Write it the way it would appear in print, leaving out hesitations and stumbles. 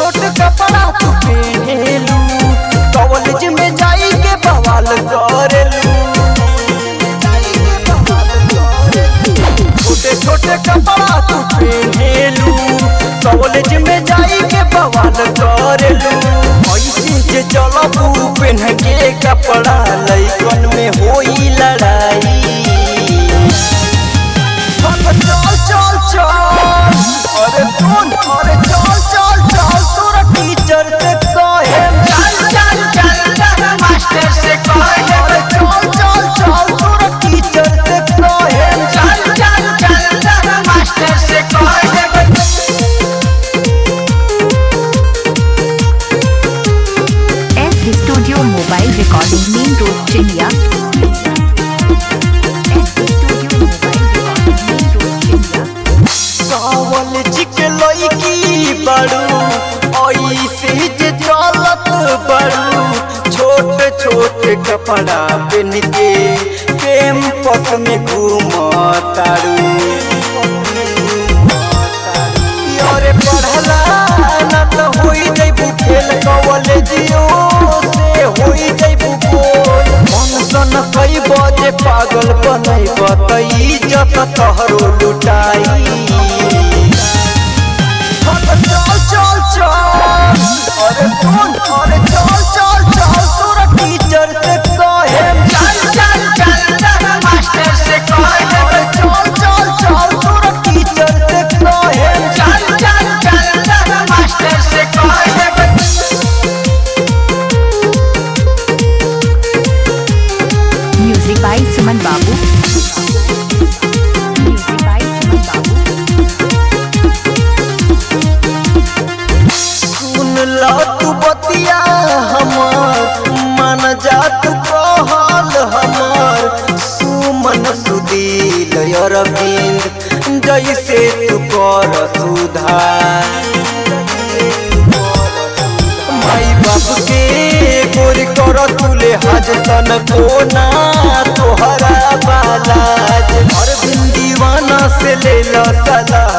छोट कपड़ा तू पहनेलू, कॉलेज में जाई के बवाल करेलू। छोटे छोटे कपड़ा तू पहनेलू, कॉलेज में जाई के बवाल करेलू। ऐसे जे चलबू पहन के कपड़ा लइकन में होई लड़ाई। चल चल चल अरे कौन अरे चल चल चल तोरा टीचर से कहे चल चल चल चल मास्टर से कहे अरे चल चल चल तोरा टीचर से कहे चल चल चल चल मास्टर से कहे S studio mobile recording main road चिड़िया। कॉलेज के लड़की बड़ू ऐसे जे चलत बड़ू, छोटे छोटे कपड़ा पहन के कैंपस में घूमतारू। अरे पढ़ला ना तो होई जइबू फेल, कॉलेजियो से होई जइबू बोल। मन सन कई बजे पागल बनैब त इज्जत तोहरो लुटाई। चल चल चल अरे कौन अरे चल चल चल तोरा टीचर से कहे चल चल चल चल मास्टर से कहे अरे चल चल चल तोरा टीचर से कहे चल चल चल चल मास्टर से कहे म्यूजिक बाय सुमन बाबू। म्यूजिक बाय सुमन बाबू। सुन लो तू बतिया हमार, मन जा तू कहल हमार। सुमन सुदील अरविंद जैसे तू कर सुधार। माई बाप के गोरी कर तुले हाज तन कोना तोहरा बालाज। हर दिन दीवाना से ले लो सलाह